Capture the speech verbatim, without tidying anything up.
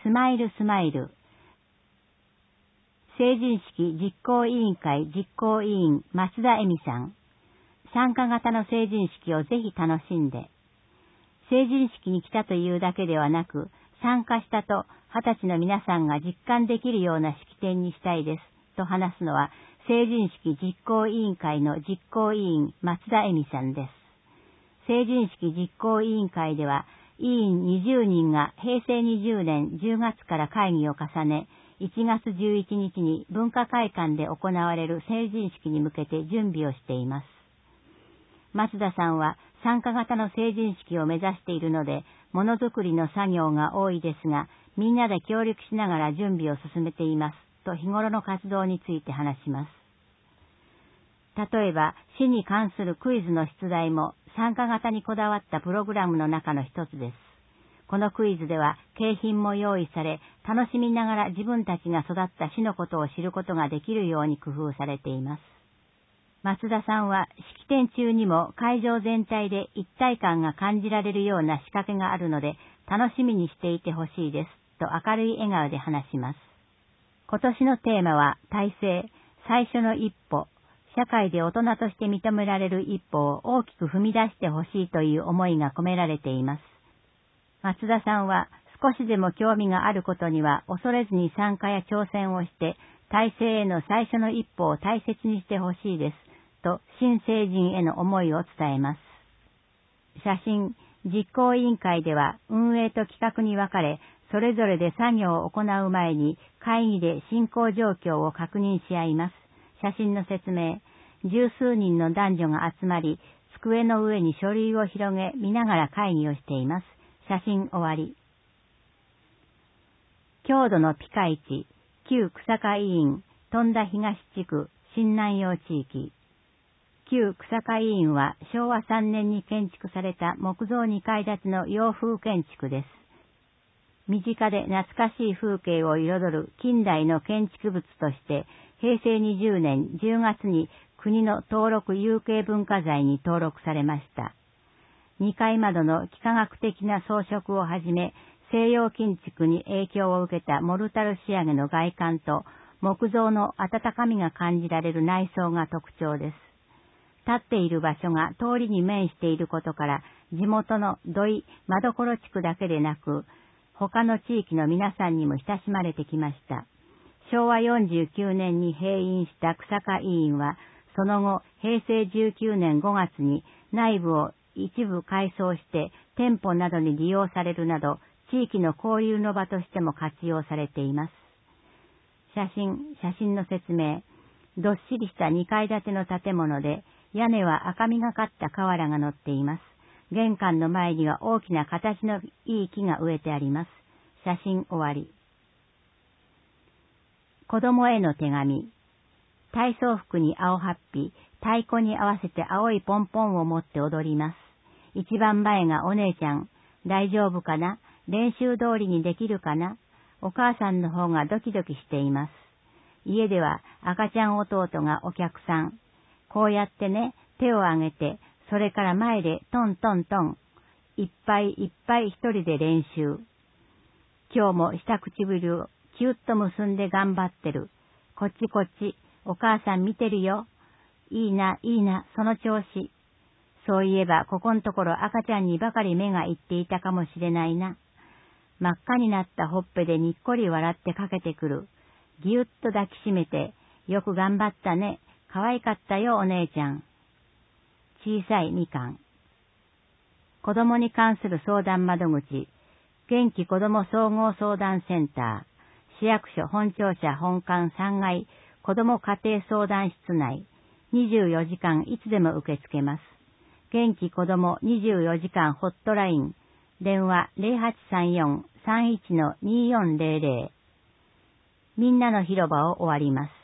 スマイルスマイル。成人式実行委員会実行委員松田恵美さん。参加型の成人式をぜひ楽しんで。成人式に来たというだけではなく、参加したと二十歳の皆さんが実感できるような式典にしたいです、と話すのは、成人式実行委員会の実行委員松田恵美さんです。成人式実行委員会では、委員にじゅうにんがへいせいにじゅうねんじゅうがつから会議を重ね、いちがつじゅういちにちに文化会館で行われる成人式に向けて準備をしています。松田さんは参加型の成人式を目指しているので、ものづくりの作業が多いですが、みんなで協力しながら準備を進めています、と日頃の活動について話します。例えば、死に関するクイズの出題も参加型にこだわったプログラムの中の一つです。このクイズでは景品も用意され、楽しみながら自分たちが育った死のことを知ることができるように工夫されています。松田さんは式典中にも会場全体で一体感が感じられるような仕掛けがあるので、楽しみにしていてほしいです、と明るい笑顔で話します。今年のテーマは大成、最初の一歩、社会で大人として認められる一歩を大きく踏み出してほしいという思いが込められています。松田さんは少しでも興味があることには恐れずに参加や挑戦をして、大成への最初の一歩を大切にしてほしいです、と新成人への思いを伝えます。写真、実行委員会では運営と企画に分かれ、それぞれで作業を行う前に会議で進行状況を確認し合います。写真の説明、十数人の男女が集まり、机の上に書類を広げ見ながら会議をしています。写真終わり。郷土のピカイチ、旧草加委員、富田東地区、新南陽地域。旧草加委員はしょうわさんねんに建築された木造にかい建ての洋風建築です。身近で懐かしい風景を彩る近代の建築物として、へいせいにじゅうねんじゅうがつに国の登録有形文化財に登録されました。にかい窓の幾何学的な装飾をはじめ、西洋建築に影響を受けたモルタル仕上げの外観と木造の温かみが感じられる内装が特徴です。立っている場所が通りに面していることから、地元の土井真所地区だけでなく、他の地域の皆さんにも親しまれてきました。しょうわよんじゅうきゅうねんに閉院した草加委員は、その後、へいせいじゅうきゅうねんごがつに内部を一部改装して店舗などに利用されるなど、地域の交流の場としても活用されています。写真、写真の説明。どっしりしたにかい建ての建物で、屋根は赤みがかった瓦が乗っています。玄関の前には大きな形のいい木が植えてあります。写真終わり。子供への手紙。体操服に青ハッピー、太鼓に合わせて青いポンポンを持って踊ります。一番前がお姉ちゃん。大丈夫かな？練習通りにできるかな？お母さんの方がドキドキしています。家では赤ちゃん弟がお客さん。こうやってね、手を上げて、それから前でトントントン。いっぱいいっぱい一人で練習。今日も下唇をキュッと結んで頑張ってる。こっちこっち、お母さん見てるよ。いいな、いいな、その調子。そういえば、ここんところ赤ちゃんにばかり目がいっていたかもしれないな。真っ赤になったほっぺでにっこり笑ってかけてくる。ぎゅっと抱きしめて、よく頑張ったね。可愛かったよ、お姉ちゃん。小さいみかん。子供に関する相談窓口。元気子ども総合相談センター。市役所本庁舎本館さんがい子ども家庭相談室内。にじゅうよじかんいつでも受け付けます。元気子どもにじゅうよじかんホットライン。電話 ゼロはちさんよん さんいち にーよんゼロゼロ。みんなの広場を終わります。